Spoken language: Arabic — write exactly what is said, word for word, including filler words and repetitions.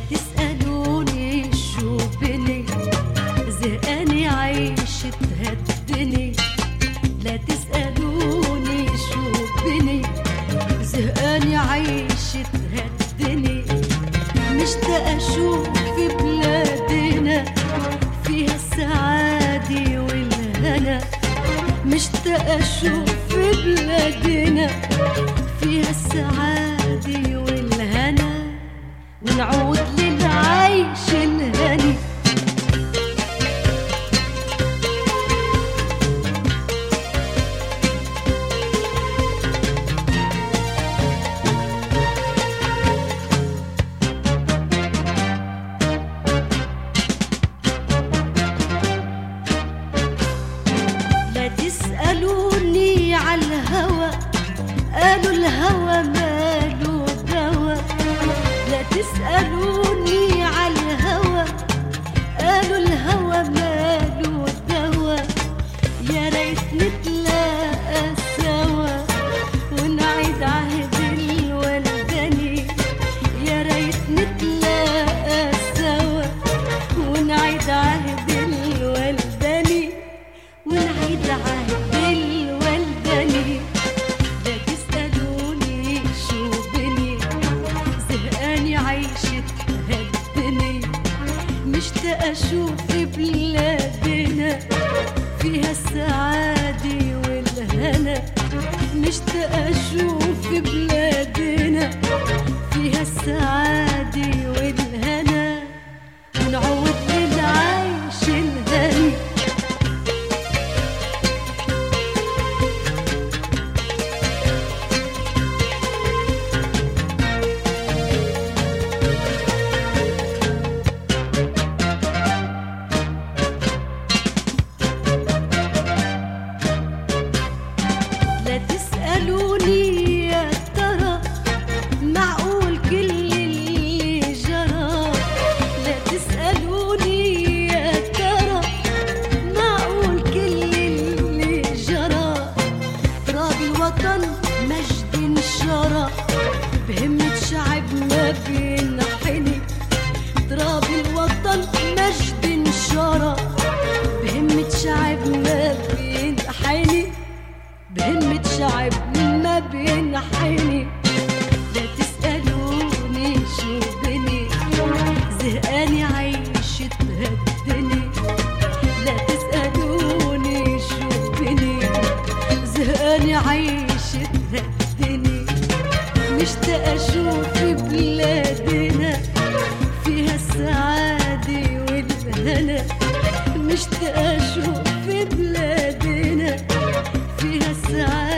تسألوني شو بني، زهقاني عيشة هالدني. لا تسألوني شو بني، زهقاني عيشة هالدني. مشتاقة أشوف في بلادنا فيها السعادة والهنا. مشتاقة أشوف في بلادنا فيها السعادة والهنا، ونعود للعيش الهني. لا تسألوني عالهوى، قالوا الهوى ماله دوا. لا تسألوني عالهوى، قالوا الهوى ماله دوا. يا ريت نتلاقى سوا ونعيد عهد الولداني. يا ريت نتلاقى سوا ونعيد عهد الولداني، ونعيد عهد الولداني. لا تسألوني شو بني، زهقاني عيشة هالدني. مشتاقة أشوف بلادنا فيها السعادة والهنا. مشتاقة أشوف بلادنا فيها السعادة والهنا، ونعود للعيش الهني. لا تسألوني يا ترى معقول كل اللي جرى. لا تسألوني يا ترى معقول كل اللي جرى. تراب الوطن مجد انشرى، بهمة شعب ما بينحني. تراب الوطن مجد انشرى، بهمة شعب ما بينحني. بهمة شعب ما بينحني. لا تسألوني شو بني، زهقاني عيشة هالدني. لا تسألوني شو بني، زهقاني عيشة هالدني. مشتاقة أشوف بلادنا فيها السعادة والهنا. مشتاقة أشوف بلادنا فيها السعادة